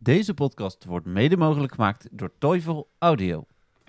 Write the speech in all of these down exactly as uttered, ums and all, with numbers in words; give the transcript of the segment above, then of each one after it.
Deze podcast wordt mede mogelijk gemaakt door Teufel Audio.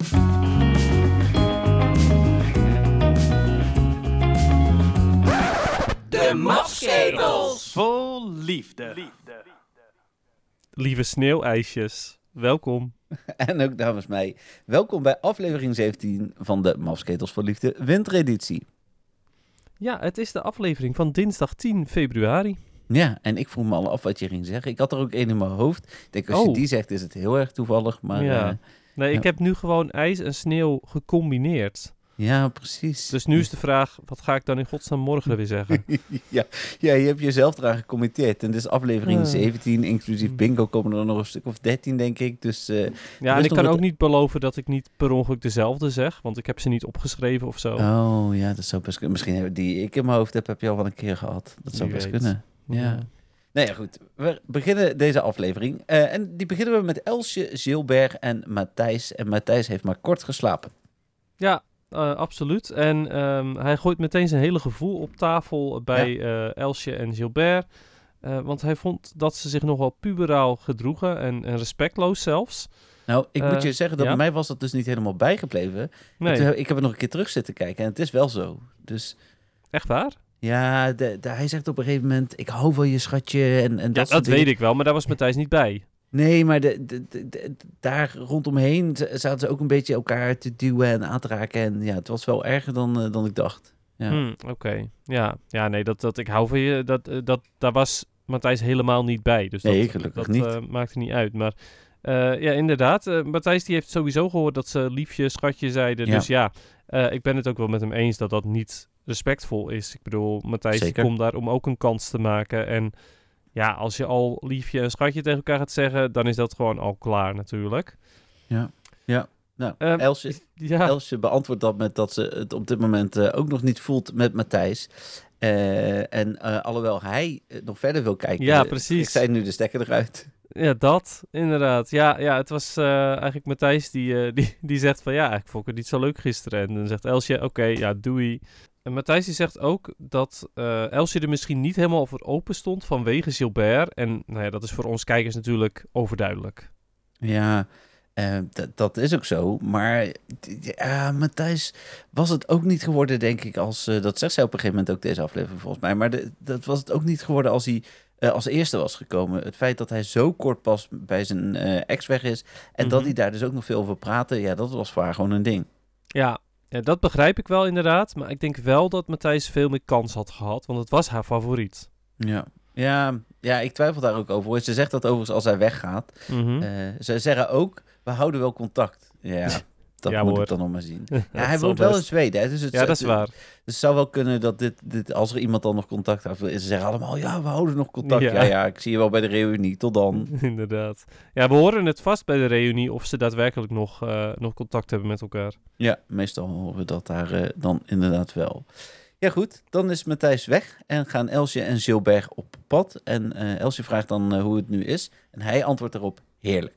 De Mafsketels! Vol liefde. liefde. Lieve sneeuwijsjes, welkom. En ook namens mij, welkom bij aflevering zeventien van de Mafsketels voor Liefde wintereditie. Ja, het is de aflevering van dinsdag tien februari. Ja, en ik vroeg me al af wat je ging zeggen. Ik had er ook één in mijn hoofd. Ik denk, als Oh. je die zegt, is het heel erg toevallig. Maar Ja. ja, Nee, ik ja. heb nu gewoon ijs en sneeuw gecombineerd. ja precies. Dus nu is de vraag, wat ga ik dan in godsnaam morgen weer zeggen? ja, ja, je hebt jezelf eraan gecommitteerd. En dit is aflevering Ah. zeventien, inclusief bingo komen er nog een stuk of dertien, denk ik. Dus eh, Ja, Dus en ik nog kan wat- ook niet beloven dat ik niet per ongeluk dezelfde zeg, want ik heb ze niet opgeschreven of zo. oh ja, dat zou best kunnen. Misschien hebben die ik in mijn hoofd heb, heb je al wel een keer gehad. Dat zou Wie best weet. kunnen. Ja. Nou ja, goed. We beginnen deze aflevering. Eh, en die beginnen we met Elsje, Gilbert en Matthijs. En Matthijs heeft maar kort geslapen. Ja, uh, absoluut. En ehm, hij gooit meteen zijn hele gevoel op tafel bij eh, Elsje en Gilbert. Uh, want hij vond dat ze zich nogal puberaal gedroegen en, en respectloos zelfs. Nou, ik Eh, moet je zeggen dat ja? bij mij was dat dus niet helemaal bijgebleven. Nee, Toen heb- ik heb er nog een keer terug zitten kijken en het is wel zo. Dus echt waar? ja, de, de- hij zegt op een gegeven moment, ik hou van je schatje. En, en Ja, dat, dat weet ik wel, maar daar was Matthijs niet bij. Nee, maar de, de, de- de- daar rondomheen z- zaten ze ook een beetje elkaar te duwen en aan te raken. En ja, het was wel erger dan, eh, dan ik dacht. Ja. Hmm, Oké, ja. Ja, nee, dat, dat ik hou van je, dat, eh, dat, daar was Matthijs helemaal niet bij. Dus Nee, dat, gelukkig dat niet. eh, maakte niet uit. Maar eh, ja, inderdaad, eh, Matthijs die heeft sowieso gehoord dat ze liefje, schatje zeiden. Ja. Dus ja, eh, ik ben het ook wel met hem eens dat dat niet respectvol is. Ik bedoel, Matthijs die Zeker. komt daar om ook een kans te maken. En ja, als je al liefje en schatje tegen elkaar gaat zeggen, dan is dat gewoon al klaar natuurlijk. Nou, Ehm, Elsje, Ja, Elsje beantwoordt dat met dat ze het op dit moment eh, ook nog niet voelt met Matthijs. Eh, en eh, alhoewel hij eh, nog verder wil kijken, Ja, eh, precies. trekt zij nu de stekker eruit. ja, dat, inderdaad. Ja, ja het was eh, eigenlijk Matthijs die, eh, die, die zegt van ja, eigenlijk vond ik het niet zo leuk gisteren. En dan zegt Elsje, oké, ja, doei. En Matthijs die zegt ook dat eh, Elsje er misschien niet helemaal voor open stond vanwege Gilbert. En nou ja, dat is voor ons kijkers natuurlijk overduidelijk. Ja, eh, d- dat is ook zo. Maar d- ja, Matthijs was het ook niet geworden, denk ik, als... eh, dat zegt zij op een gegeven moment ook deze aflevering volgens mij. Maar de- dat was het ook niet geworden als hij eh, als eerste was gekomen. Het feit dat hij zo kort pas bij zijn eh, ex weg is... en dat Mhm. hij daar dus ook nog veel over praatte... ja, dat was voor haar gewoon een ding. Ja, ja, dat begrijp ik wel inderdaad. Maar ik denk wel dat Matthijs veel meer kans had gehad, want het was haar favoriet. Ja. Ja, ja, ik twijfel daar ook over. Ze zegt dat overigens als hij weggaat. Mhm. Eh, ze zeggen ook, we houden wel contact. Ja, dat Ja, moet hoor. ik dan nog maar zien. Dat Ja, hij zal woont wel in best. Zweden. Hè, dus het, Ja, dat is het- waar. Dus het zou wel kunnen dat dit, dit, als er iemand dan nog contact heeft, ze zeggen allemaal, ja, we houden nog contact. Ja. Ja, ja, ik zie je wel bij de reunie. Tot dan. Inderdaad. Ja, we horen het vast bij de reunie of ze daadwerkelijk nog, eh, nog contact hebben met elkaar. Ja, meestal horen we dat daar eh, dan inderdaad wel. Ja, goed. Dan is Matthijs weg en gaan Elsje en Gilbert op pad. En eh, Elsje vraagt dan eh, hoe het nu is. En hij antwoordt erop, heerlijk.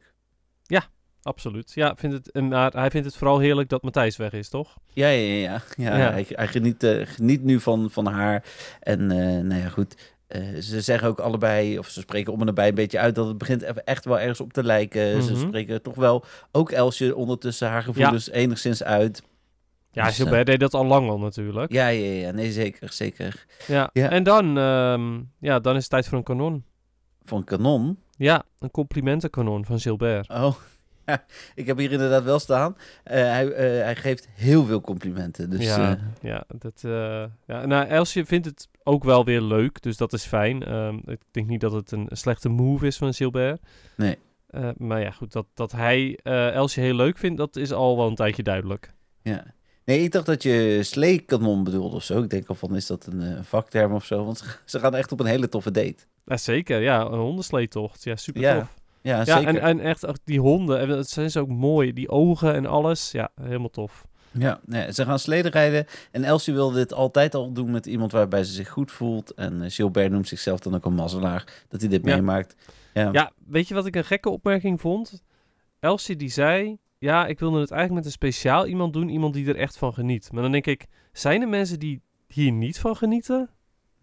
Absoluut. Ja, vindt het, en, maar hij vindt het vooral heerlijk dat Matthijs weg is, toch? Ja, ja, ja. ja. ja, Ja. Hij, hij geniet, eh, geniet nu van, van haar. En eh, nou ja, goed. Eh, ze zeggen ook allebei, of ze spreken om en nabij een beetje uit... dat het begint even echt wel ergens op te lijken. Ze Mhm. spreken toch wel, ook Elsje, ondertussen haar gevoelens enigszins uit. Ja, Dus, Gilbert deed dat al lang al natuurlijk. Ja, ja, ja. Nee, zeker, zeker. Ja. Ja. En dan, ehm, ja, dan is het tijd voor een kanon. Voor een kanon. Ja, een complimentenkanon van Gilbert. Oh, ja, ik heb hier inderdaad wel staan. Eh, hij, eh, hij geeft heel veel complimenten. Dus ja, eh, ja, dat, eh, ja, nou, Elsje vindt het ook wel weer leuk, dus dat is fijn. Ehm, ik denk niet dat het een slechte move is van Gilbert. Nee. Eh, maar ja, goed, dat, dat hij eh, Elsje heel leuk vindt, dat is al wel een tijdje duidelijk. ja. Nee, ik dacht dat je sleekanon bedoelde of zo. Ik denk al van, is dat een eh, vakterm of zo? Want ze, ze gaan echt op een hele toffe date. Ja, zeker, ja, een hondensleetocht. Ja, super Ja, tof. Ja, Ja, zeker. en, en echt ook die honden, en dat zijn ze ook mooi. Die ogen en alles, ja, helemaal tof. Ja, nee, ze gaan sleden rijden. En Elsje wil dit altijd al doen met iemand waarbij ze zich goed voelt. En eh, Gilbert noemt zichzelf dan ook een mazzelaar. Dat hij dit Ja. meemaakt. Ja. Ja, weet je wat ik een gekke opmerking vond? Elsje die zei, ja, ik wilde het eigenlijk met een speciaal iemand doen. Iemand die er echt van geniet. Maar dan denk ik, zijn er mensen die hier niet van genieten?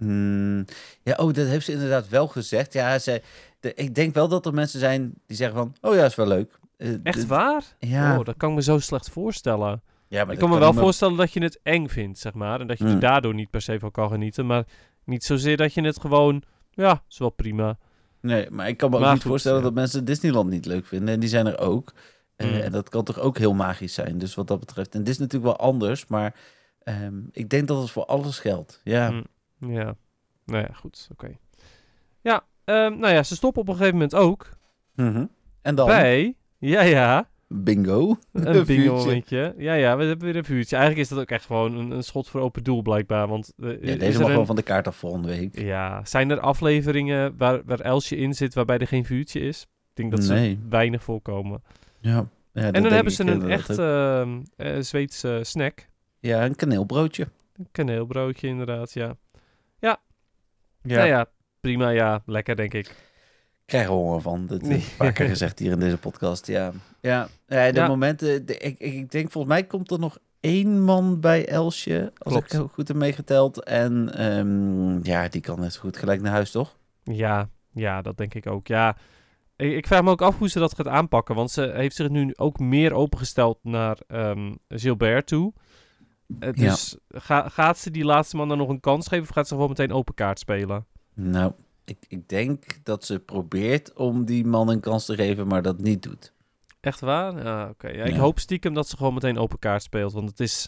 Hmm, ja, oh, dat heeft ze inderdaad wel gezegd. Ja, ze, de, ik denk wel dat er mensen zijn die zeggen van... Oh ja, is wel leuk. Uh, Echt de, waar? Ja. Oh, dat kan ik me zo slecht voorstellen. Ja, maar ik dat kan me wel niet meer- voorstellen dat je het eng vindt, zeg maar. En dat je Hmm. er daardoor niet per se van kan genieten. Maar niet zozeer dat je het gewoon... Ja, is wel prima. Nee, maar ik kan me ook Maar niet goed, voorstellen ja. dat mensen Disneyland niet leuk vinden. En die zijn er ook. Uh, Mm. En dat kan toch ook heel magisch zijn. Dus wat dat betreft. En dit is natuurlijk wel anders. Maar um, ik denk dat het voor alles geldt. Ja. Mm. Ja. Nou ja, goed. Oké. Okay. Ja, um, nou ja, ze stoppen op een gegeven moment ook... Mm-hmm. En dan? Bij... Ja, ja. Bingo. Een bingo momentje. Ja, ja, we hebben weer een vuurtje. Eigenlijk is dat ook echt gewoon een, een schot voor open doel, blijkbaar. Want, uh, ja, deze mag een... wel van de kaart af volgende week. Ja, zijn er afleveringen waar, waar Elsje in zit waarbij er geen vuurtje is? Ik denk dat ze nee. weinig voorkomen. Ja. ja en dan hebben ze een echt uh, uh, Zweedse snack. Ja, een kaneelbroodje. Een kaneelbroodje, inderdaad, ja. Ja. Ja. Nou ja, prima, ja. Lekker, denk ik. Ik krijg er honger van. Dat heb ik vaker gezegd hier in deze podcast. Ja, ja. ja de ja. momenten... De, ik, ik denk, volgens mij komt er nog één man bij Elsje. Als Klopt. ik heel goed heb meegeteld. En um, ja, die kan net goed gelijk naar huis, toch? Ja, ja, dat denk ik ook. Ja, ik, ik vraag me ook af hoe ze dat gaat aanpakken. Want ze heeft zich nu ook meer opengesteld naar um, Gilbert toe. Uh, dus ja. ga, gaat ze die laatste man dan nog een kans geven? Of gaat ze gewoon meteen open kaart spelen? Nou... Ik, ik denk dat ze probeert om die man een kans te geven, maar dat niet doet. Echt waar? Ja, oké. Okay. Ja, ik ja. hoop stiekem dat ze gewoon meteen open kaart speelt. Want het is...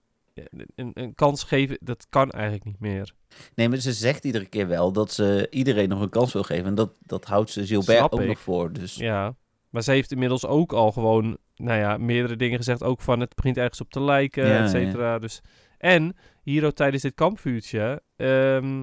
Een, een kans geven, dat kan eigenlijk niet meer. Nee, maar ze zegt iedere keer wel dat ze iedereen nog een kans wil geven. En dat, dat houdt ze Gilbert Snap ook ik. nog voor. Dus. Ja, maar ze heeft inmiddels ook al gewoon... Nou ja, meerdere dingen gezegd. Ook van het begint ergens op te lijken, ja, et cetera. Ja. Dus, en hier ook tijdens dit kampvuurtje... Um,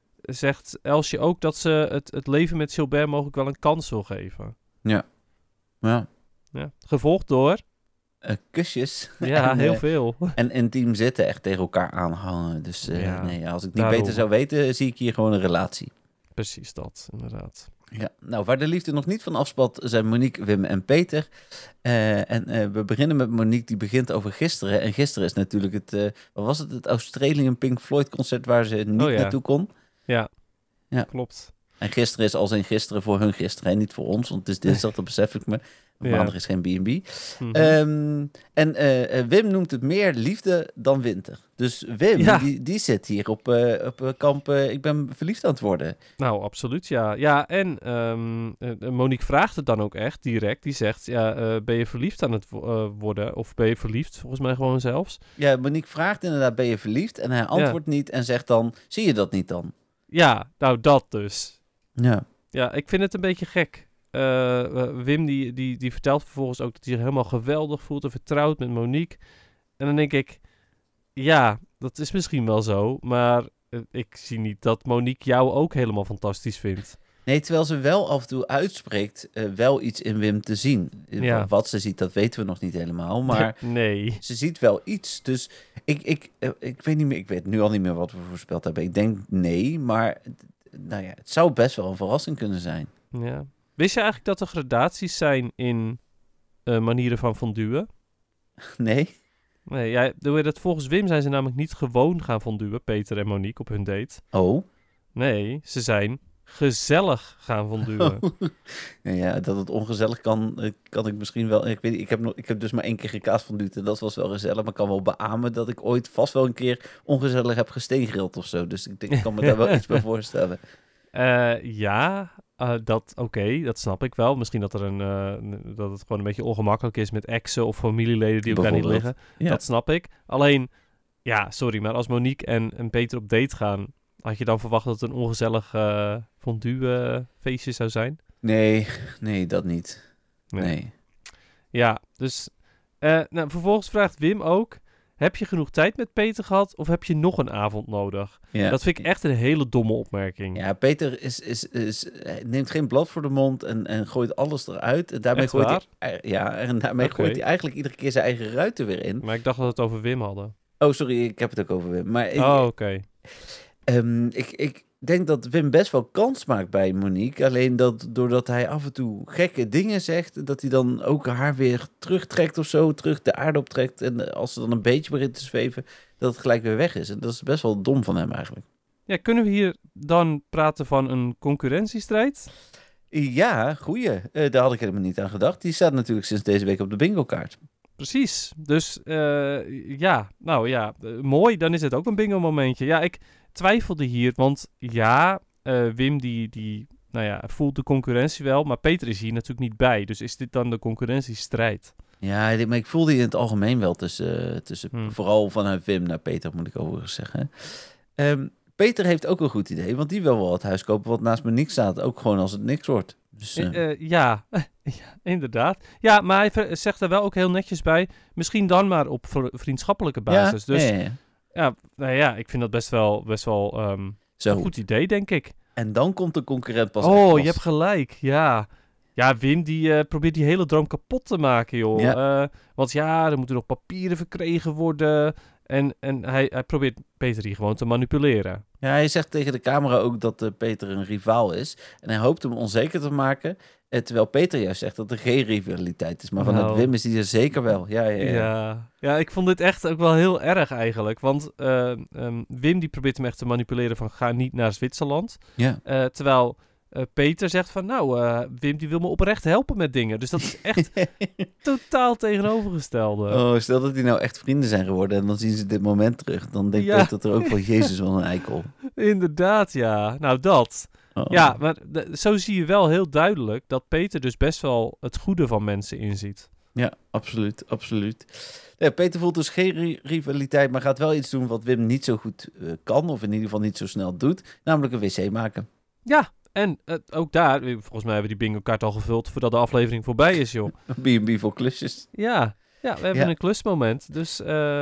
zegt Elsje ook dat ze het, het leven met Gilbert mogelijk wel een kans wil geven. Ja. Ja. ja. Gevolgd door... Uh, kusjes. Ja, en, heel uh, veel. En intiem zitten, echt tegen elkaar aanhangen. Dus uh, ja, nee, als ik niet daarom. beter zou weten, zie ik hier gewoon een relatie. Precies dat, inderdaad. Ja, nou, waar de liefde nog niet van afspat, zijn Monique, Wim en Peter. Uh, en uh, we beginnen met Monique, die begint over gisteren. En gisteren is natuurlijk het, uh, wat was het, het Australian Pink Floyd concert waar ze niet oh, ja. naartoe kon. Ja, ja, klopt. En gisteren is als in gisteren voor hun gisteren, hè? Niet voor ons, want het is dinsdag, dat besef ik me. Ja. Maandag is geen B en B. Mm-hmm. Um, en uh, Wim noemt het meer liefde dan winter. Dus Wim, ja. die, die zit hier op, uh, op kamp, uh, ik ben verliefd aan het worden. Nou, absoluut, ja. Ja, en um, uh, Monique vraagt het dan ook echt direct. Die zegt, ja, uh, ben je verliefd aan het uh, worden? Of ben je verliefd, volgens mij gewoon zelfs. Ja, Monique vraagt inderdaad, ben je verliefd? En hij antwoordt ja. niet en zegt dan, zie je dat niet dan? Ja, nou dat dus. Ja. Ja, ik vind het een beetje gek. Uh, uh, Wim die, die, die vertelt vervolgens ook dat hij zich helemaal geweldig voelt en vertrouwd met Monique. En dan denk ik, ja, dat is misschien wel zo, maar uh, ik zie niet dat Monique jou ook helemaal fantastisch vindt. Nee, terwijl ze wel af en toe uitspreekt uh, wel iets in Wim te zien. Ja. Wat ze ziet, dat weten we nog niet helemaal, maar nee. Ze ziet wel iets. Dus ik, ik, uh, ik weet niet meer, ik weet nu al niet meer wat we voorspeld hebben. Ik denk nee, maar nou ja, het zou best wel een verrassing kunnen zijn. Ja. Wist je eigenlijk dat er gradaties zijn in uh, manieren van fonduwen? Nee. Nee, ja, dat volgens Wim zijn ze namelijk niet gewoon gaan fonduwen, Peter en Monique, op hun date. Oh? Nee, ze zijn gezellig gaan fonduwen. Oh. Ja, dat het ongezellig kan, kan ik misschien wel... Ik weet niet, ik heb, nog, ik heb dus maar één keer gekaasfonduut en dat was wel gezellig. Maar ik kan wel beamen dat ik ooit vast wel een keer ongezellig heb gesteengrild of zo. Dus ik, denk, ik kan me daar wel iets bij voorstellen. Uh, ja... Uh, dat, oké, okay, dat snap ik wel. Misschien dat, er een, uh, dat het gewoon een beetje ongemakkelijk is met exen of familieleden die elkaar niet liggen. Ja. Dat snap ik. Alleen, ja, sorry, maar als Monique en, en Peter op date gaan, had je dan verwacht dat het een ongezellig uh, fondue feestje zou zijn? Nee, nee, dat niet. Nee. nee. Ja, dus uh, nou, vervolgens vraagt Wim ook, heb je genoeg tijd met Peter gehad of heb je nog een avond nodig? Ja. Dat vind ik echt een hele domme opmerking. Ja, Peter is, is, is, neemt geen blad voor de mond en, en gooit alles eruit. En daarmee, gooit hij, ja, en daarmee okay. gooit hij eigenlijk iedere keer zijn eigen ruiten weer in. Maar ik dacht dat we het over Wim hadden. Oh, sorry, ik heb het ook over Wim. Maar ik, oh, oké. Okay. Um, ik, ik denk dat Wim best wel kans maakt bij Monique. Alleen dat doordat hij af en toe gekke dingen zegt, dat hij dan ook haar weer terugtrekt of zo, terug de aarde optrekt. En als ze dan een beetje begint te zweven, dat het gelijk weer weg is. En dat is best wel dom van hem eigenlijk. ja, kunnen we hier dan praten van een concurrentiestrijd? Ja, goeie. Uh, daar had ik helemaal niet aan gedacht. Die staat natuurlijk sinds deze week op de bingo-kaart. Precies. Dus uh, ja, nou ja, uh, mooi. Dan is het ook een bingo-momentje. Ja, ik twijfelde hier, want ja, uh, Wim die, die nou ja, voelt de concurrentie wel, maar Peter is hier natuurlijk niet bij. Dus is dit dan de concurrentiestrijd? Ja, maar ik voelde in het algemeen wel tussen, uh, tussen hmm. vooral vanuit Wim naar Peter, moet ik overigens zeggen. Um, Peter heeft ook een goed idee, want die wil wel het huis kopen wat naast Monique staat, ook gewoon als het niks wordt. Dus, uh... Uh, ja. ja, inderdaad. Ja, maar hij zegt er wel ook heel netjes bij, misschien dan maar op vriendschappelijke basis. Ja, dus ja, ja. ja, nou ja, ik vind dat best wel, best wel um, Zo. een goed idee, denk ik. En dan komt de concurrent pas. Oh, je hebt gelijk, ja. Ja, Wim die uh, probeert die hele droom kapot te maken, joh. Ja. Uh, want ja, er moeten nog papieren verkregen worden. En, en hij, hij probeert Peter hier gewoon te manipuleren. Ja, hij zegt tegen de camera ook dat uh, Peter een rivaal is. En hij hoopt hem onzeker te maken. Uh, terwijl Peter juist zegt dat er geen rivaliteit is. Maar vanuit nou. Wim is die er zeker wel. Ja, ja, ja. Ja. ja, ik vond dit echt ook wel heel erg eigenlijk. Want uh, um, Wim die probeert hem echt te manipuleren van ga niet naar Zwitserland. Ja. Uh, terwijl... Uh, Peter zegt van, nou, uh, Wim die wil me oprecht helpen met dingen. Dus dat is echt totaal tegenovergestelde. Oh, stel dat die nou echt vrienden zijn geworden en dan zien ze dit moment terug. Dan denkt ja. Peter er ook van, Jezus, wat een eikel. Inderdaad, ja. Nou, dat. Oh. Ja, maar d- zo zie je wel heel duidelijk dat Peter dus best wel het goede van mensen inziet. Ja, absoluut, absoluut. Ja, Peter voelt dus geen ri- rivaliteit, maar gaat wel iets doen wat Wim niet zo goed uh, kan. Of in ieder geval niet zo snel doet. Namelijk een wc maken. Ja. En uh, ook daar, volgens mij hebben we die bingo-kaart al gevuld voordat de aflevering voorbij is, joh. B en B voor klusjes. Ja, ja we hebben ja. een klusmoment. Dus uh,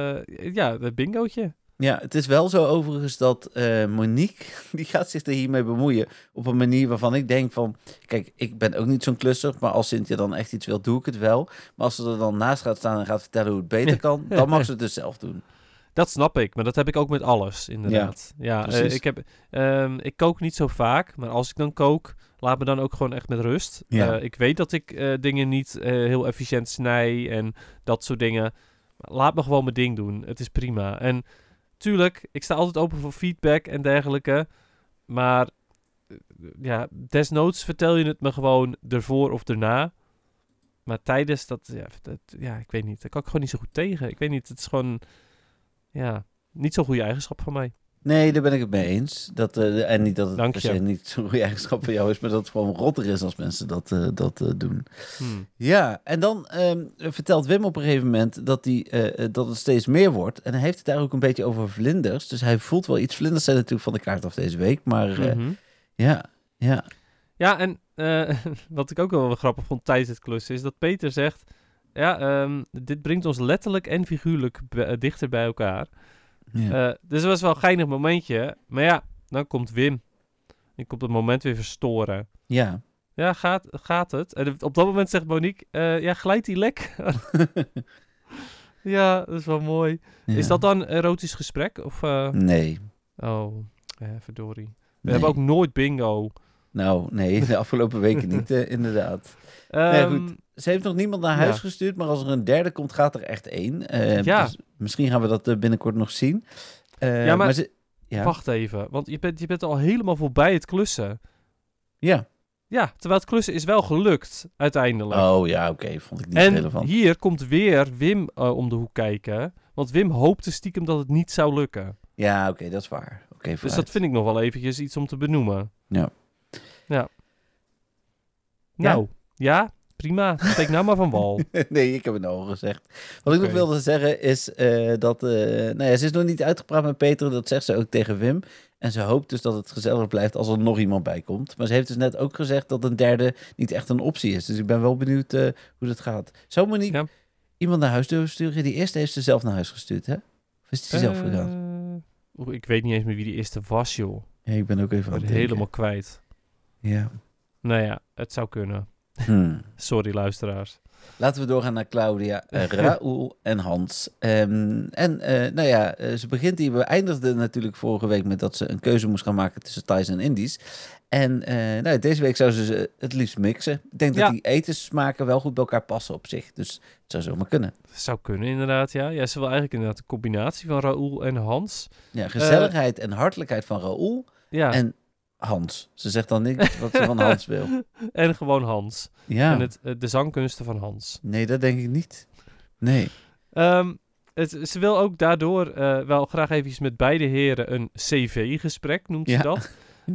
ja, het bingootje. Ja, het is wel zo overigens dat uh, Monique, die gaat zich er hiermee bemoeien op een manier waarvan ik denk van, kijk, ik ben ook niet zo'n klusser, maar als Cynthia dan echt iets wil, doe ik het wel. Maar als ze er dan naast gaat staan en gaat vertellen hoe het beter kan, dan mag ze het dus zelf doen. Dat snap ik, maar dat heb ik ook met alles, inderdaad. Ja, ja uh, ik, heb, um, ik kook niet zo vaak, maar als ik dan kook, laat me dan ook gewoon echt met rust. Ja. Uh, ik weet dat ik uh, dingen niet uh, heel efficiënt snij en dat soort dingen. Laat me gewoon mijn ding doen, het is prima. En tuurlijk, ik sta altijd open voor feedback en dergelijke, maar uh, ja, desnoods vertel je het me gewoon ervoor of erna. Maar tijdens dat, ja, dat, ja, ik weet niet, daar kan ik gewoon niet zo goed tegen. Ik weet niet, het is gewoon... Ja, niet zo'n goede eigenschap van mij. Nee, daar ben ik het mee eens. Dat, uh, en niet dat het per se niet zo'n goede eigenschap van jou is, maar dat het gewoon rotter is als mensen dat, uh, dat uh, doen. Hmm. Ja, en dan um, vertelt Wim op een gegeven moment dat, die, uh, dat het steeds meer wordt. En hij heeft het daar ook een beetje over vlinders. Dus hij voelt wel iets. Vlinders zijn natuurlijk van de kaart af deze week, maar uh, mm-hmm. ja, ja. Ja, en uh, wat ik ook wel grappig vond tijdens het klussen is dat Peter zegt... Ja, um, dit brengt ons letterlijk en figuurlijk b- dichter bij elkaar. Ja. Uh, dus het was wel een geinig momentje. Maar ja, dan komt Wim. Die komt het moment weer verstoren. Ja. Ja, gaat, gaat het? En op dat moment zegt Monique, uh, ja, glijdt die lek? Ja, dat is wel mooi. Ja. Is dat dan een erotisch gesprek? Of, uh... Nee. Oh, eh, verdorie. We nee. hebben ook nooit bingo. Nou, nee, de afgelopen weken niet, uh, inderdaad. Um, nee, goed. Ze heeft nog niemand naar huis ja. gestuurd, maar als er een derde komt, gaat er echt één. Uh, ja. Dus misschien gaan we dat uh, binnenkort nog zien. Uh, ja, maar, maar ze, ja. wacht even, want je bent, je bent al helemaal voorbij het klussen. Ja. Ja, terwijl het klussen is wel gelukt, uiteindelijk. Oh ja, oké, okay, vond ik niet en relevant. En hier komt weer Wim uh, om de hoek kijken, want Wim hoopte stiekem dat het niet zou lukken. Ja, oké, okay, dat is waar. Okay, dus dat vind ik nog wel eventjes iets om te benoemen. Ja. Ja. Nou, ja, ja prima. Steek nou maar van wal. Nee, ik heb het nou al gezegd. Wat okay. ik nog wilde zeggen is uh, dat... Uh, nou ja, ze is nog niet uitgepraat met Peter. Dat zegt ze ook tegen Wim. En ze hoopt dus dat het gezellig blijft als er nog iemand bij komt. Maar ze heeft dus net ook gezegd dat een derde niet echt een optie is. Dus ik ben wel benieuwd uh, hoe dat gaat. Zou Monique ja. iemand naar huis durven sturen? Die eerste heeft ze zelf naar huis gestuurd, hè? Of is die uh, zelf gegaan? Ik weet niet eens meer wie die eerste was, joh. Ja, ik ben ook even aan het helemaal denken. Kwijt. Ja. Nou ja, het zou kunnen. Hmm. Sorry, luisteraars. Laten we doorgaan naar Claudia, uh, Raoul en Hans. Um, en uh, nou ja, uh, ze begint hier. We eindigden natuurlijk vorige week met dat ze een keuze moest gaan maken tussen Thais en Indisch. En uh, nou, deze week zou ze het liefst mixen. Ik denk ja. dat die etenssmaken wel goed bij elkaar passen op zich. Dus het zou zomaar kunnen. Zou kunnen, inderdaad, ja. Ja, ze wil eigenlijk inderdaad een combinatie van Raoul en Hans. Ja, gezelligheid uh, en hartelijkheid van Raoul. Ja. En Hans. Ze zegt dan niet wat ze van Hans wil. En gewoon Hans. Ja. En het, de zangkunsten van Hans. Nee, dat denk ik niet. Nee. Um, het, ze wil ook daardoor uh, wel graag even met beide heren een cv-gesprek, noemt ja. ze dat.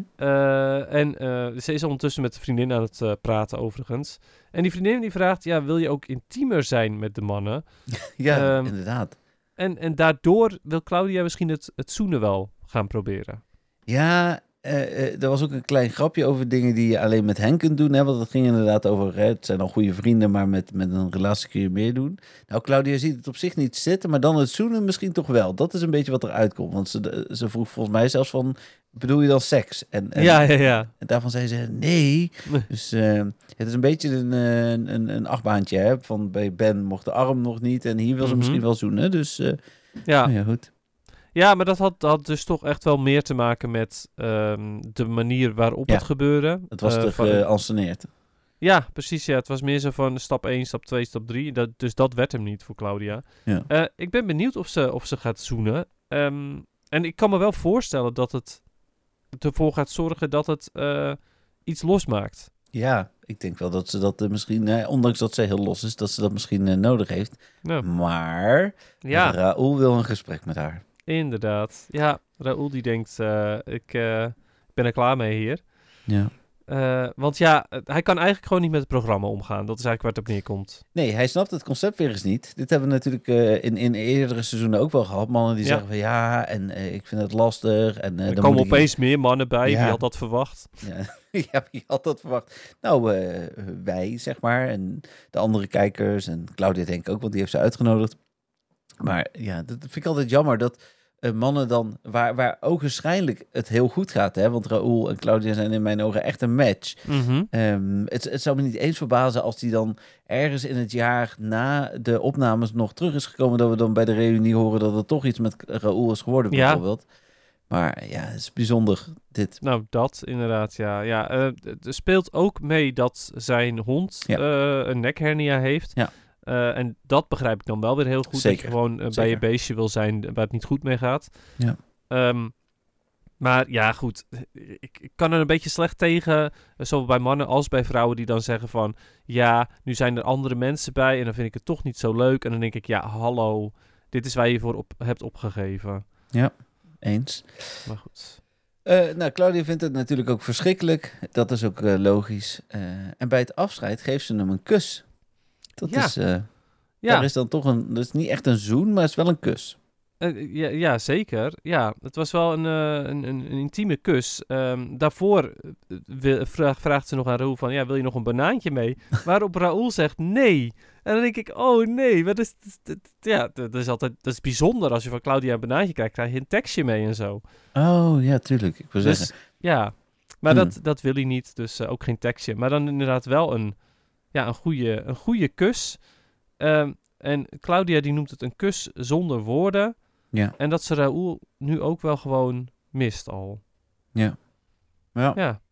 Uh, en uh, ze is ondertussen met de vriendin aan het uh, praten overigens. En die vriendin die vraagt, ja, wil je ook intiemer zijn met de mannen? Ja, um, inderdaad. En, en daardoor wil Claudia misschien het, het zoenen wel gaan proberen. Ja, uh, uh, er was ook een klein grapje over dingen die je alleen met hen kunt doen. Hè? Want het ging inderdaad over, hè, het zijn al goede vrienden, maar met, met een relatie kun je meer doen. Nou, Claudia ziet het op zich niet zitten, maar dan het zoenen misschien toch wel. Dat is een beetje wat eruit komt. Want ze, ze vroeg volgens mij zelfs van, bedoel je dan seks? En, en, ja, ja, ja. En daarvan zei ze, nee. Dus uh, het is een beetje een, een, een, een achtbaantje. Hè? Van bij Ben mocht de arm nog niet en hier wil ze mm-hmm. misschien wel zoenen. Dus uh, ja. Nou ja, goed. Ja, maar dat had, had dus toch echt wel meer te maken met um, de manier waarop ja. het gebeurde. Het was uh, te geanceneerd. Ja, precies. Ja. Het was meer zo van stap één, stap twee, stap drie. Dat, dus dat werd hem niet voor Claudia. Ja. Uh, ik ben benieuwd of ze, of ze gaat zoenen. Um, en ik kan me wel voorstellen dat het ervoor gaat zorgen dat het uh, iets losmaakt. Ja, ik denk wel dat ze dat uh, misschien, uh, ondanks dat ze heel los is, dat ze dat misschien uh, nodig heeft. Ja. Maar ja. Raoul wil een gesprek met haar. Inderdaad. Ja, Raoul die denkt, uh, ik uh, ben er klaar mee hier. Ja. Uh, want ja, hij kan eigenlijk gewoon niet met het programma omgaan. Dat is eigenlijk waar het op neerkomt. Nee, hij snapt het concept weer eens niet. Dit hebben we natuurlijk uh, in, in eerdere seizoenen ook wel gehad. Mannen die ja. zeggen van ja, en uh, ik vind het lastig. En, uh, er dan komen moet opeens ik... meer mannen bij. Ja. Wie had dat verwacht? Ja, ja, wie had dat verwacht? Nou, uh, wij, zeg maar. En de andere kijkers. En Claudia denk ik ook, want die heeft ze uitgenodigd. Maar ja, dat vind ik altijd jammer dat uh, mannen dan, waar, waar ogenschijnlijk het heel goed gaat, hè, want Raoul en Claudia zijn in mijn ogen echt een match. Mm-hmm. Um, het, het zou me niet eens verbazen als die dan ergens in het jaar na de opnames nog terug is gekomen, dat we dan bij de reunie horen dat er toch iets met Raoul is geworden, bijvoorbeeld. Ja. Maar ja, het is bijzonder, dit. Nou, dat inderdaad, ja. ja uh, er speelt ook mee dat zijn hond ja. uh, een nekhernia heeft. Ja. Uh, en dat begrijp ik dan wel weer heel goed. Zeker. Dat je gewoon uh, bij je beestje wil zijn waar het niet goed mee gaat. Ja. Um, maar ja, goed. Ik, ik kan er een beetje slecht tegen. Zowel bij mannen als bij vrouwen die dan zeggen van... Ja, nu zijn er andere mensen bij en dan vind ik het toch niet zo leuk. En dan denk ik, ja, hallo. Dit is waar je voor op, hebt opgegeven. Ja, eens. Maar goed. Uh, nou, Claudia vindt het natuurlijk ook verschrikkelijk. Dat is ook uh, logisch. Uh, en bij het afscheid geeft ze hem een kus. Dat ja. is, uh, ja. Daar is dan toch een, dat is niet echt een zoen, maar het is wel een kus. Uh, ja, ja, zeker. Ja, het was wel een, uh, een, een, een intieme kus. Um, daarvoor wil, vraag, vraagt ze nog aan Raoul van, ja, wil je nog een banaantje mee? Waarop Raoul zegt nee. En dan denk ik, oh nee, wat is, dat, ja, dat is altijd, dat is bijzonder. Als je van Claudia een banaantje krijgt, krijg je een tekstje mee en zo. Oh, ja, tuurlijk. Ik wil dus, zeggen. Ja, maar hmm. dat, dat wil hij niet, dus uh, ook geen tekstje. Maar dan inderdaad wel een, ja, een goede, een goede kus. Um, en Claudia die noemt het een kus zonder woorden. Ja. En dat ze Raoul nu ook wel gewoon mist al. Ja. Ja. Ja,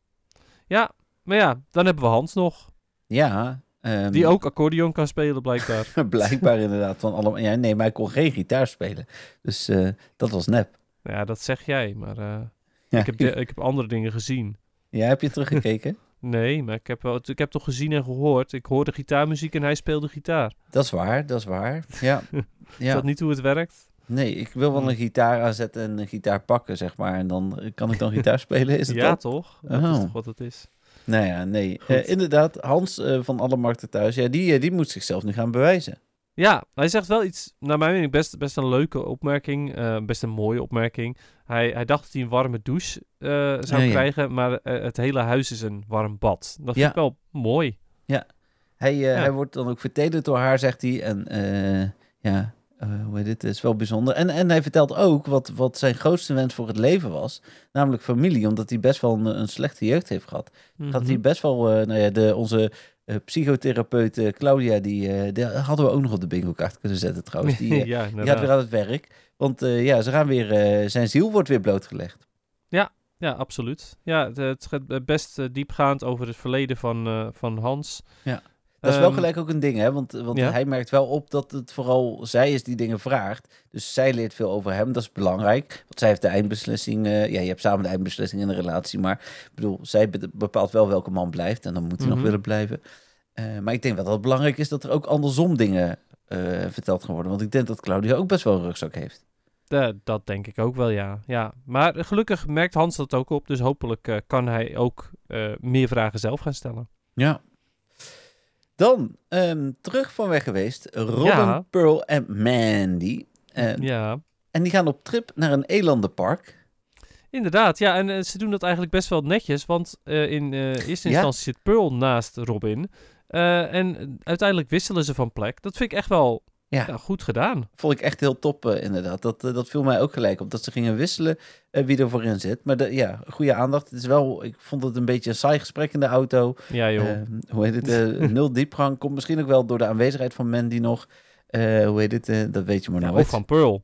ja maar ja, dan hebben we Hans nog. Ja. Um... Die ook accordeon kan spelen, blijkbaar. blijkbaar inderdaad. Van allemaal... ja, nee, maar hij kon geen gitaar spelen. Dus uh, dat was nep. Ja, dat zeg jij, maar uh, ja. ik, heb de, ik heb andere dingen gezien. Ja, heb je teruggekeken? Nee, maar ik heb, wel, ik heb toch gezien en gehoord. Ik hoorde gitaarmuziek en hij speelde gitaar. Dat is waar, dat is waar. Ja. Is ja. dat niet hoe het werkt? Nee, ik wil wel een gitaar aanzetten en een gitaar pakken, zeg maar. En dan kan ik dan gitaar spelen, is het ja, dat? toch? Dat oh. is toch wat het is. Nou ja, nee. Uh, inderdaad, Hans uh, van Alle Markten Thuis, ja, die, uh, die moet zichzelf nu gaan bewijzen. Ja, hij zegt wel iets, naar mijn mening, best, best een leuke opmerking. Uh, best een mooie opmerking. Hij, hij dacht dat hij een warme douche uh, zou ja, krijgen, ja. maar uh, het hele huis is een warm bad. Dat vind ja. ik wel mooi. Ja, hij, uh, ja. hij wordt dan ook vertederd door haar, zegt hij. En uh, ja... Uh, hoe heet dit? Het is wel bijzonder. En, en hij vertelt ook wat, wat zijn grootste wens voor het leven was. Namelijk familie, omdat hij best wel een, een slechte jeugd heeft gehad. Mm-hmm. Had hij best wel, uh, nou ja, de, onze uh, psychotherapeut uh, Claudia, die, uh, die hadden we ook nog op de bingo kaart kunnen zetten trouwens. Die, uh, ja, die gaat weer aan het werk. Want uh, ja, ze gaan weer, uh, zijn ziel wordt weer blootgelegd. Ja, ja, absoluut. Ja, het, het gaat best uh, diepgaand over het verleden van, uh, van Hans. Ja. Dat is wel Um, gelijk ook een ding, hè? Want, want ja. hij merkt wel op dat het vooral zij is die dingen vraagt. Dus zij leert veel over hem, dat is belangrijk. Want zij heeft de eindbeslissing. Uh, ja, je hebt samen de eindbeslissing in de relatie. Maar ik bedoel, zij bepaalt wel welke man blijft. En dan moet hij mm-hmm. nog willen blijven. Uh, maar ik denk wel dat het belangrijk is dat er ook andersom dingen uh, verteld gaan worden. Want ik denk dat Claudia ook best wel een rugzak heeft. Uh, dat denk ik ook wel, ja. ja. Maar gelukkig merkt Hans dat ook op. Dus hopelijk uh, kan hij ook uh, meer vragen zelf gaan stellen. Ja. Dan, um, terug van weg geweest, Robin, ja. Pearl en Mandy. Uh, ja. En die gaan op trip naar een elandenpark. Inderdaad, ja. En uh, ze doen dat eigenlijk best wel netjes. Want uh, in uh, eerste ja? instantie zit Pearl naast Robin. Uh, en uiteindelijk wisselen ze van plek. Dat vind ik echt wel ja. Ja, goed gedaan. Vond ik echt heel top, uh, inderdaad. Dat, uh, dat viel mij ook gelijk op. Dat ze gingen wisselen uh, wie er voorin zit. Maar de, ja, goede aandacht. Het is wel, ik vond het een beetje een saai gesprek in de auto. Ja, joh. Uh, hoe heet het? Uh, nul diepgang. Komt misschien ook wel door de aanwezigheid van Mandy nog. Uh, hoe heet het? Uh, dat weet je maar nooit. Ja, of van Pearl.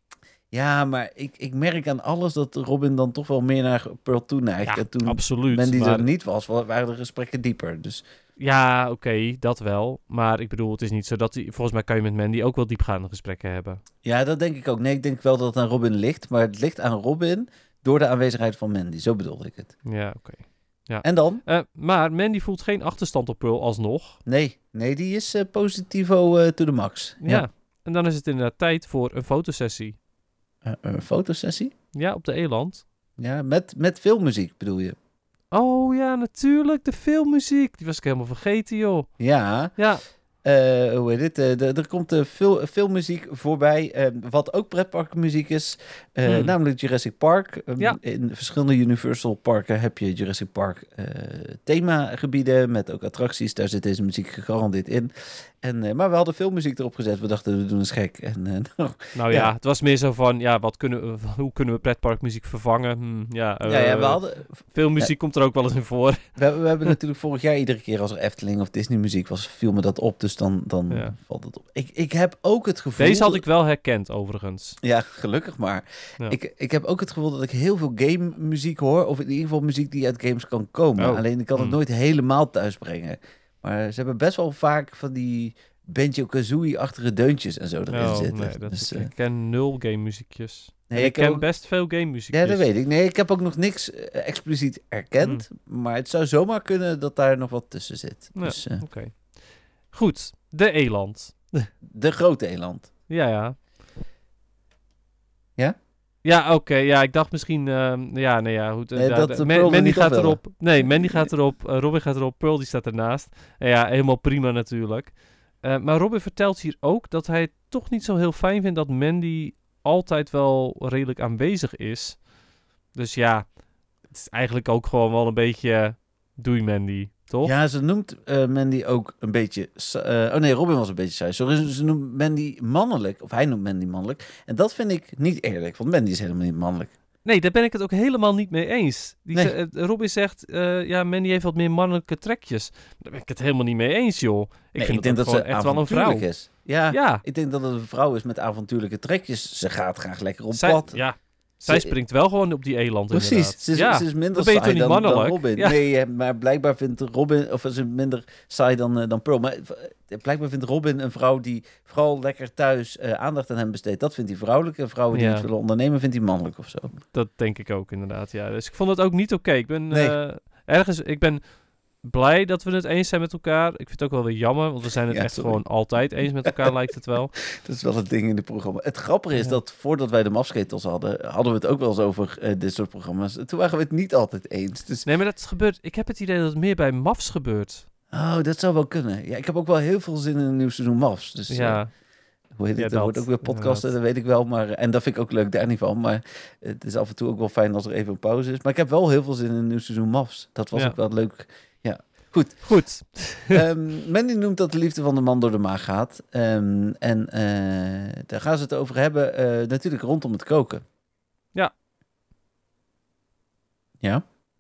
Ja, maar ik, ik merk aan alles dat Robin dan toch wel meer naar Pearl toe neigt. Ja, en toen absoluut. Mandy maar... er niet was, waren de gesprekken dieper. Dus... Ja, oké, okay, dat wel. Maar ik bedoel, het is niet zo dat... Die, volgens mij kan je met Mandy ook wel diepgaande gesprekken hebben. Ja, dat denk ik ook. Nee, ik denk wel dat het aan Robin ligt. Maar het ligt aan Robin door de aanwezigheid van Mandy. Zo bedoelde ik het. Ja, oké. Okay. Ja. En dan? Uh, maar Mandy voelt geen achterstand op Pearl alsnog. Nee, nee die is uh, positivo uh, to the max. Ja. ja, en dan is het inderdaad tijd voor een fotosessie. Uh, een fotosessie? Ja, op de eland. Ja, met, met filmmuziek bedoel je? Oh ja, natuurlijk, de filmmuziek. Die was ik helemaal vergeten, joh. Ja. Ja. Uh, hoe heet het? Uh, de, er komt uh, veel filmmuziek voorbij, uh, wat ook pretparkmuziek is, uh, hmm. namelijk Jurassic Park. Um, ja. In verschillende Universal parken heb je Jurassic Park uh, themagebieden met ook attracties. Daar zit deze muziek gegarandeerd in. En, uh, maar we hadden filmmuziek erop gezet. We dachten, we doen eens gek. En, uh, nou, nou ja. ja, het was meer zo van, ja, wat kunnen we, hoe kunnen we pretparkmuziek vervangen? Hm, ja, uh, ja, ja, we hadden... Filmmuziek ja. komt er ook wel eens in voor. We, we hebben natuurlijk vorig jaar iedere keer als er Efteling of Disney muziek was, viel me dat op. Dus dan, dan ja. valt het op. Ik, ik heb ook het gevoel... Deze had ik wel herkend, overigens. Ja, gelukkig maar. Ja. Ik, ik heb ook het gevoel dat ik heel veel game muziek hoor. Of in ieder geval muziek die uit games kan komen. Oh. Alleen ik kan het mm. nooit helemaal thuis brengen. Maar ze hebben best wel vaak van die Banjo-Kazooie-achtige deuntjes en zo erin oh, zitten. Nee, dat dus, ik, uh... ik ken nul game muziekjes. Nee, ik, ik ken ook... best veel game muziekjes. Ja, dat weet ik. Nee, ik heb ook nog niks uh, expliciet erkend. Mm. Maar het zou zomaar kunnen dat daar nog wat tussen zit. Ja, dus, uh... oké. Okay. Goed, de eland. De grote eland. Ja, ja. Ja? Ja, oké. Okay, ja, ik dacht misschien... Uh, ja, nee, ja. Goed, nee, uh, dat uh, Man- Mandy gaat erop. Nee, Mandy gaat erop. Uh, Robin gaat erop. Pearl die staat ernaast. Uh, ja, helemaal prima natuurlijk. Uh, maar Robin vertelt hier ook dat hij het toch niet zo heel fijn vindt dat Mandy altijd wel redelijk aanwezig is. Dus ja, het is eigenlijk ook gewoon wel een beetje... Doei Mandy, toch? Ja, ze noemt uh, Mandy ook een beetje... Uh, oh nee, Robin was een beetje saai. Sorry, ze noemt Mandy mannelijk. Of hij noemt Mandy mannelijk. En dat vind ik niet eerlijk, want Mandy is helemaal niet mannelijk. Nee, daar ben ik het ook helemaal niet mee eens. Die nee. ze, uh, Robin zegt, uh, ja, Mandy heeft wat meer mannelijke trekjes. Daar ben ik het helemaal niet mee eens, joh. Ik nee, vind ik denk dat ze echt wel een vrouw is. Ja, ja, ik denk dat het een vrouw is met avontuurlijke trekjes. Ze gaat graag lekker op Zij, pad. Ja, zij ze, springt wel gewoon op die eland. Precies, ze is, ja, ze is minder dan saai dan, dan Robin. Ja. Nee, maar blijkbaar vindt Robin, of is ze minder saai dan, uh, dan Pearl. Maar uh, blijkbaar vindt Robin een vrouw die vooral lekker thuis uh, aandacht aan hem besteedt. Dat vindt hij vrouwelijk. En vrouwen die ja. iets willen ondernemen, vindt hij mannelijk of zo. Dat denk ik ook inderdaad, ja. Dus ik vond het ook niet oké. Okay. Ik ben nee. uh, ergens, ik ben blij dat we het eens zijn met elkaar. Ik vind het ook wel weer jammer, want we zijn het ja, echt sorry. gewoon altijd eens met elkaar, lijkt het wel. Dat is wel het ding in het programma. Het grappige is ja. dat voordat wij de mafsketels hadden, hadden we het ook wel eens over uh, dit soort programma's. Toen waren we het niet altijd eens. Dus... Nee, maar dat gebeurt. Ik heb het idee dat het meer bij Mafs gebeurt. Oh, dat zou wel kunnen. Ja, ik heb ook wel heel veel zin in een nieuw seizoen Mafs. Dus, ja. Uh, hoe heet het? Ja, er wordt ook weer podcasten, ja, dat weet ik wel. Maar, en dat vind ik ook leuk, daar niet van. Maar het is af en toe ook wel fijn als er even een pauze is. Maar ik heb wel heel veel zin in een nieuw seizoen Mafs. Dat was ja. ook wel leuk. Ja. Goed. Goed. um, Mandy noemt dat de liefde van de man door de maag gaat. Um, en uh, daar gaan ze het over hebben. Uh, natuurlijk rondom het koken. Ja. Ja?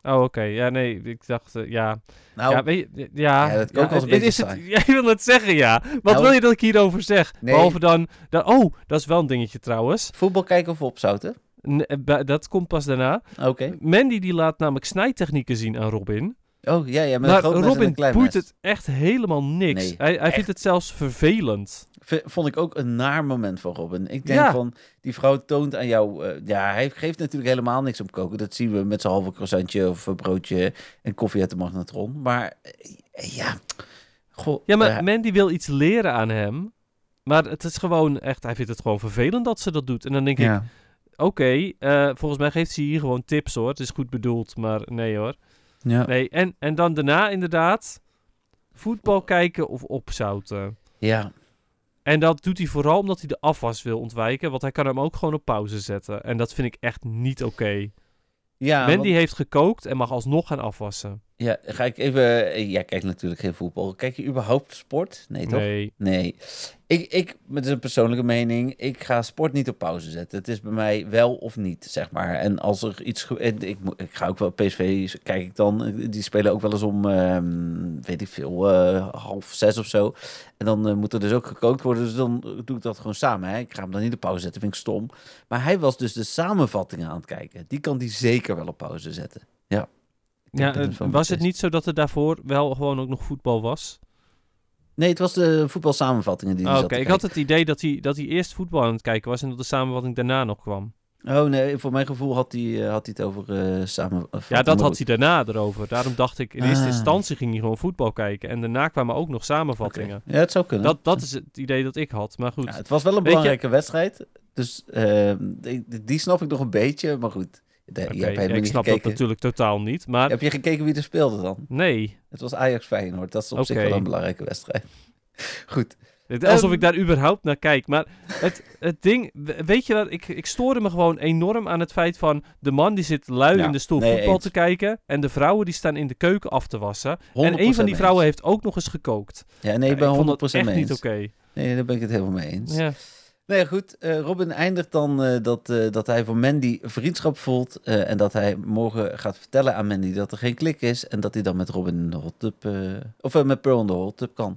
Oh, oké. Okay. Ja, nee, ik dacht, uh, ja... Nou, ja, weet je, ja, ja, dat kan ja, ook wel eens een het, beetje is het, saai. jij wil het zeggen, ja. Wat Nou, wil je dat ik hierover zeg? nee. Behalve dan, dan... Oh, dat is wel een dingetje trouwens. Voetbal kijken of opzouten? N- dat komt pas daarna. Oké. Okay. Mandy die laat namelijk snijtechnieken zien aan Robin. Oh, ja, ja. Met maar een groot mes Robin en een klein boeit mes. het echt helemaal niks. Nee, hij hij vindt het zelfs vervelend. V- vond ik ook een naar moment van Robin. Ik denk Ja. van, die vrouw toont aan jou... Uh, ja, hij geeft natuurlijk helemaal niks om koken. Dat zien we met zijn halve croissantje of een broodje en koffie uit de magnetron. Maar uh, ja... Goh, ja, maar uh, Mandy wil iets leren aan hem. Maar het is gewoon echt... Hij vindt het gewoon vervelend dat ze dat doet. En dan denk ja. ik... Oké, okay, uh, volgens mij geeft ze hier gewoon tips hoor. Het is goed bedoeld, maar nee hoor. Ja. Nee, en, en dan daarna inderdaad... Voetbal kijken of opzouten. Ja. En dat doet hij vooral omdat hij de afwas wil ontwijken. Want hij kan hem ook gewoon op pauze zetten. En dat vind ik echt niet oké. Okay. Ja, Mandy want... heeft gekookt en mag alsnog gaan afwassen. Ja, ga ik even... Jij kijkt natuurlijk geen voetbal. Kijk je überhaupt sport? Nee, toch? Nee. Nee. Ik, ik, met een persoonlijke mening, ik ga sport niet op pauze zetten. Het is bij mij wel of niet, zeg maar. En als er iets... Ik, ik, ik ga ook wel P S V, kijk ik dan. Die spelen ook wel eens om, um, weet ik veel, uh, half zes of zo. En dan uh, moet er dus ook gekookt worden. Dus dan doe ik dat gewoon samen. Hè. Ik ga hem dan niet op pauze zetten, vind ik stom. Maar hij was dus de samenvattingen aan het kijken. Die kan die zeker wel op pauze zetten. Ja. Ja, uh, was het niet zo dat er daarvoor wel gewoon ook nog voetbal was? Nee, het was de voetbalsamenvattingen die hij oh, zat Oké, okay. Ik had het idee dat hij, dat hij eerst voetbal aan het kijken was en dat de samenvatting daarna nog kwam. Oh nee, voor mijn gevoel had hij, uh, had hij het over uh, samenvatting. Ja, dat had hij daarna erover. Daarom dacht ik, in eerste ah. instantie ging hij gewoon voetbal kijken. En daarna kwamen ook nog samenvattingen. Okay. Ja, het zou kunnen. Dat, dat is het idee dat ik had, maar goed. Ja, het was wel een belangrijke wedstrijd. Dus uh, die, die snap ik nog een beetje, maar goed. De, okay, je hebt ja, ik niet snap gekeken. dat natuurlijk totaal niet, maar... Heb je gekeken wie er speelde dan? Nee. Het was Ajax-Feyenoord. Dat is op okay. zich wel een belangrijke wedstrijd. Goed. Alsof um, ik daar überhaupt naar kijk. Maar het, het ding... Weet je wat? Ik, ik stoorde me gewoon enorm aan het feit van... De man die zit lui ja, in de stoel nee, voetbal eens. te kijken. En de vrouwen die staan in de keuken af te wassen. En een van die vrouwen eens. heeft ook nog eens gekookt. Ja, nee, ik ben ja, honderd procent mee eens. niet oké. Okay. Nee, daar ben ik het helemaal mee eens. Ja. Nee, goed. Uh, Robin eindigt dan uh, dat, uh, dat hij voor Mandy vriendschap voelt. Uh, en dat hij morgen gaat vertellen aan Mandy dat er geen klik is. En dat hij dan met Robin in de hot tub... Uh, of uh, met Pearl in de hot tub kan.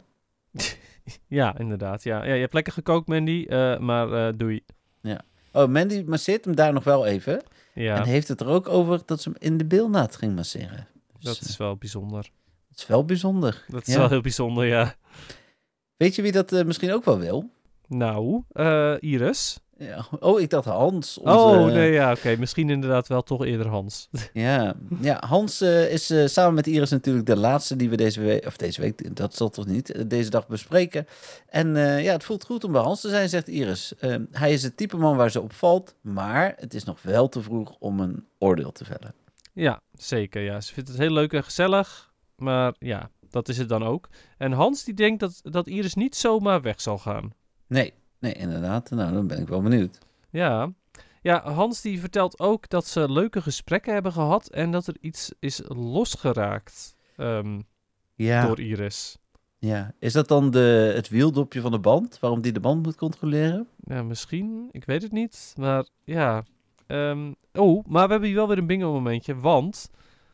Ja, inderdaad. Ja. Ja, je hebt lekker gekookt, Mandy. Uh, maar uh, doei. Ja. Oh, Mandy masseert hem daar nog wel even. Ja. En heeft het er ook over dat ze hem in de bilnaad ging masseren. Dus, dat is wel bijzonder. Dat is wel bijzonder. Dat is ja. wel heel bijzonder, ja. Weet je wie dat uh, misschien ook wel wil? Nou, uh, Iris. Ja. Oh, ik dacht Hans. Onze, oh, nee, ja, oké. Okay. Misschien inderdaad wel toch eerder Hans. ja. ja, Hans uh, is uh, samen met Iris natuurlijk de laatste die we deze week... Of deze week, dat zal toch niet, uh, deze dag bespreken. En uh, ja, het voelt goed om bij Hans te zijn, zegt Iris. Uh, hij is het type man waar ze op valt, maar het is nog wel te vroeg om een oordeel te vellen. Ja, zeker. Ja. Ze vindt het heel leuk en gezellig, maar ja, dat is het dan ook. En Hans die denkt dat, dat Iris niet zomaar weg zal gaan. Nee. Nee, inderdaad. Nou, dan ben ik wel benieuwd. Ja. Ja, Hans die vertelt ook dat ze leuke gesprekken hebben gehad en dat er iets is losgeraakt um, ja. door Iris. Ja. Is dat dan de, het wieldopje van de band? Waarom die de band moet controleren? Ja, misschien. Ik weet het niet. Maar ja. Um, oh, maar we hebben hier wel weer een bingo momentje, want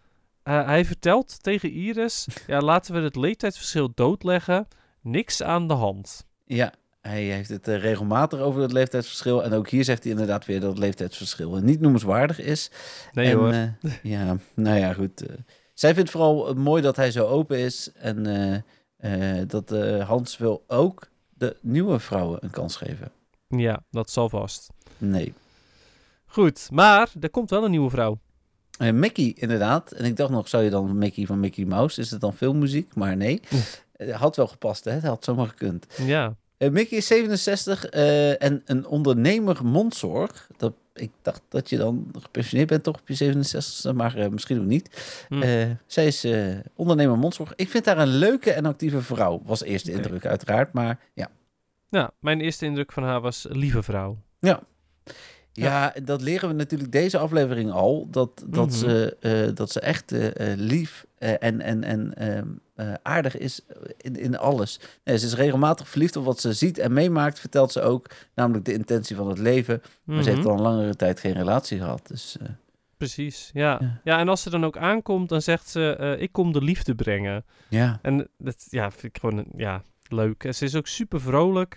uh, hij vertelt tegen Iris, ja, laten we het leeftijdsverschil doodleggen. Niks aan de hand. Ja. Hij heeft het uh, regelmatig over het leeftijdsverschil. En ook hier zegt hij inderdaad weer dat het leeftijdsverschil niet noemenswaardig is. Nee en, hoor. Uh, ja, nou ja, goed. Uh, zij vindt vooral mooi dat hij zo open is. En uh, uh, dat uh, Hans wil ook de nieuwe vrouwen een kans geven. Ja, dat zal vast. Nee. Goed, maar er komt wel een nieuwe vrouw. Uh, Mickey, inderdaad. En ik dacht nog, zou je dan Mickey van Mickey Mouse? Is het dan filmmuziek? Maar nee. uh, had wel gepast, hè? Dat had zomaar gekund. Ja. Uh, Mickey is zevenenzestig uh, en een ondernemer mondzorg. Dat, ik dacht dat je dan gepensioneerd bent toch op je zevenenzestigste, maar uh, misschien ook niet. Hm. Uh, zij is uh, ondernemer mondzorg. Ik vind haar een leuke en actieve vrouw. Was eerste okay. indruk uiteraard, maar ja. Ja, mijn eerste indruk van haar was lieve vrouw. Ja. Ja, ja, dat leren we natuurlijk deze aflevering al. Dat, dat, mm-hmm. ze, uh, dat ze echt uh, lief uh, en, en, en uh, uh, aardig is in, in alles. Nee, ze is regelmatig verliefd op wat ze ziet en meemaakt, vertelt ze ook. Namelijk de intentie van het leven. Maar mm-hmm. ze heeft al een langere tijd geen relatie gehad. Dus, uh, Precies, ja. Ja. ja. En als ze dan ook aankomt, dan zegt ze, uh, ik kom de liefde brengen. Ja. En dat ja, vind ik gewoon ja, leuk. En ze is ook super vrolijk.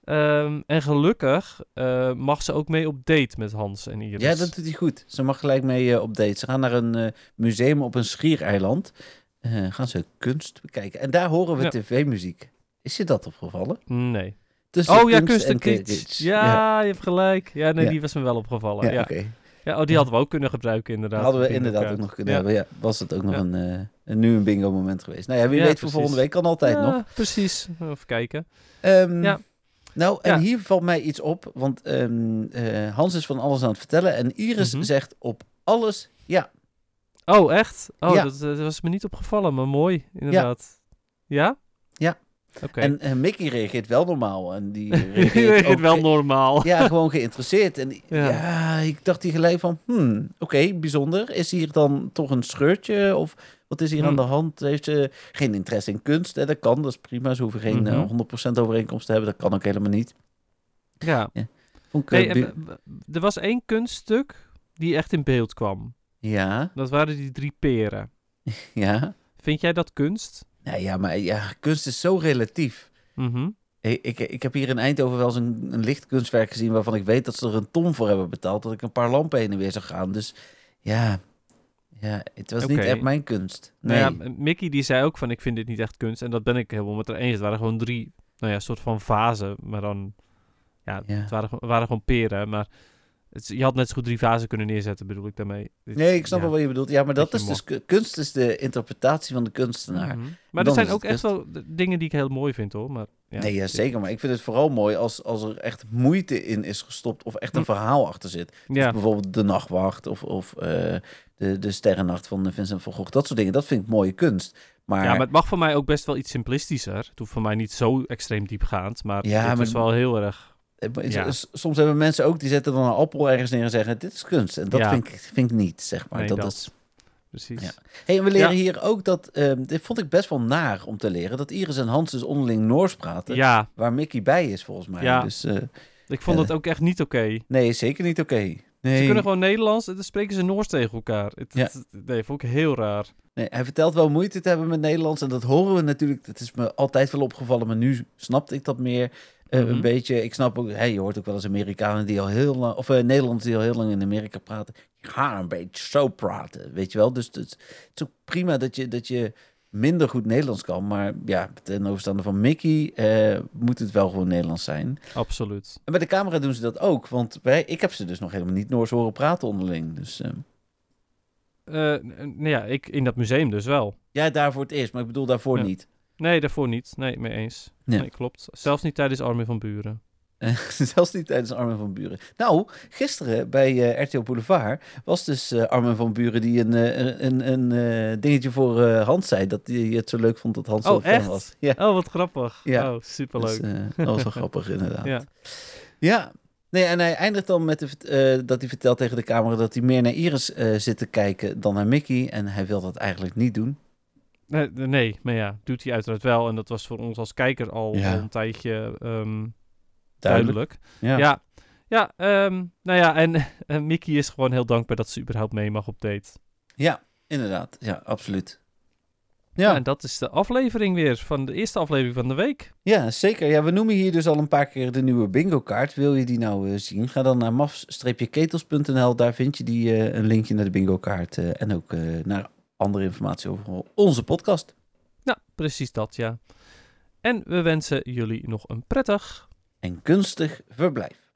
Um, en gelukkig uh, mag ze ook mee op date met Hans en Iris. Ja, dat doet hij goed. Ze mag gelijk mee uh, op date. Ze gaan naar een uh, museum op een schiereiland. Uh, gaan ze kunst bekijken. En daar horen we ja. tv-muziek. Is je dat opgevallen? Nee. Tussen oh kunst ja, kunst en kitsch. kitsch. Ja, ja, je hebt gelijk. Ja, nee, ja. die was me wel opgevallen. Ja, ja. ja. Okay. ja oh, die hadden we ook kunnen gebruiken inderdaad. Hadden we inderdaad kaart. ook nog kunnen ja. hebben. Ja, was het ook nog ja. een, uh, een nu een bingo moment geweest. Nou ja, wie ja, weet precies. voor volgende week kan altijd ja, nog. Precies. Even kijken. Um, ja. Nou, en ja. hier valt mij iets op. Want um, uh, Hans is van alles aan het vertellen. En Iris mm-hmm. zegt op alles ja. Oh, echt? Oh, ja. dat, dat was me niet opgevallen. Maar mooi, inderdaad. Ja? Ja. ja. Okay. En uh, Mickey reageert wel normaal. En die reageert, die reageert ook wel ge- normaal. Ja, gewoon geïnteresseerd. En ja, Ja. ja ik dacht hier gelijk van... Hmm, oké, okay, bijzonder. Is hier dan toch een scheurtje? Of wat is hier Hmm. aan de hand? Heeft ze geen interesse in kunst? Hè? Dat kan, dat is prima. Ze hoeven geen Mm-hmm. uh, honderd procent overeenkomst te hebben. Dat kan ook helemaal niet. Ja. ja. Vond ik, Hey, uh, en, uh, er was één kunststuk die echt in beeld kwam. Ja. Dat waren die drie peren. Ja. Vind jij dat kunst? Nee, ja, maar ja, kunst is zo relatief. Mm-hmm. Ik, ik, ik heb hier in Eindhoven wel eens een, een licht kunstwerk gezien... waarvan ik weet dat ze er een ton voor hebben betaald... dat ik een paar lampen heen en weer zou gaan. Dus ja, ja het was okay. niet echt mijn kunst. Nee. Nou ja, Mickey die zei ook van... ik vind dit niet echt kunst. En dat ben ik helemaal met haar eens. Het waren gewoon drie, nou ja, soort van vazen. Maar dan, ja, Ja. het waren, waren gewoon peren. Maar het, je had net zo goed drie vazen kunnen neerzetten, bedoel ik daarmee. Nee, ik snap ja. wel wat je bedoelt. Ja, maar dat Beetje is dus... Kunst is de interpretatie van de kunstenaar. Mm-hmm. Maar Dan er zijn is ook het echt wel d- dingen die ik heel mooi vind, hoor. Maar, ja, nee, ja, zeker. Maar ik vind het vooral mooi als, als er echt moeite in is gestopt... of echt een Mm. verhaal achter zit. Dus Ja. bijvoorbeeld De Nachtwacht of, of uh, de, de Sterrennacht van Vincent van Gogh. Dat soort dingen, dat vind ik mooie kunst. Maar, ja, maar het mag voor mij ook best wel iets simplistischer. Het hoeft voor mij niet zo extreem diepgaand. Maar Ja, het maar- is wel heel erg... Ja. S- Soms hebben mensen ook, die zetten dan een appel ergens neer en zeggen... dit is kunst. En dat Ja. vind, ik, vind ik niet, zeg maar. Nee, dat, dat. is... Precies. Ja. Hey, en we leren Ja. hier ook dat... Um, dit vond ik best wel naar om te leren... dat Iris en Hans dus onderling Noors praten... Ja, waar Mickey bij is, volgens mij. Ja. Dus, uh, ik vond Ja. het ook echt niet oké. Okay. nee, zeker niet oké. Okay. Nee. Ze kunnen gewoon Nederlands en dan spreken ze Noors tegen elkaar. Het, Ja. het, nee, vond ik heel raar. nee, hij vertelt wel moeite te hebben met Nederlands... en dat horen we natuurlijk... dat is me altijd wel opgevallen... maar nu snapte ik dat meer... Uh, Mhm. Een beetje, ik snap ook, hey, je hoort ook wel eens Amerikanen die al heel lang, of uh, Nederlanders die al heel lang in Amerika praten. Je gaat een beetje zo praten, weet je wel. Dus het, het is ook prima dat je, dat je minder goed Nederlands kan. Maar ja, ten overstaande van Mickey uh, moet het wel gewoon Nederlands zijn. Absoluut. En bij de camera doen ze dat ook, want wij, ik heb ze dus nog helemaal niet Noors horen praten onderling. Dus, uh, Uh, n- nou ja, ik in dat museum dus wel. ja, daar voor het eerst, maar ik bedoel daarvoor Ja. niet. Nee, daarvoor niet. Nee, mee eens. Ja. Nee, klopt. Zelfs niet tijdens Armin van Buren. Zelfs niet tijdens Armin van Buren. Nou, gisteren bij uh, R T L Boulevard was dus uh, Armin van Buren die een, uh, een, een uh, dingetje voor uh, Hans zei. Dat hij het zo leuk vond dat Hans Oh, zo fan echt? was. Ja, Oh, wat grappig. Ja. Oh, superleuk. dus, uh, dat was wel grappig inderdaad. Ja. Ja. Nee, en hij eindigt dan met de, uh, dat hij vertelt tegen de camera dat hij meer naar Iris uh, zit te kijken dan naar Mickey. En hij wil dat eigenlijk niet doen. Nee, nee, maar ja, doet hij uiteraard wel. En dat was voor ons als kijker al, Ja. al een tijdje um, Duidelijk. duidelijk. Ja. Ja, ja um, nou ja, en uh, Mickey is gewoon heel dankbaar dat ze überhaupt mee mag op date. Ja, inderdaad. Ja, absoluut. Ja. Ja. En dat is de aflevering weer van de eerste aflevering van de week. Ja, zeker. Ja, we noemen hier dus al een paar keer de nieuwe bingo-kaart. Wil je die nou uh, zien? Ga dan naar maf ketels punt n l. Daar vind je die, uh, een linkje naar de bingo-kaart. Uh, en ook uh, naar andere informatie over onze podcast. Ja, precies dat, ja. En we wensen jullie nog een prettig En kunstig verblijf.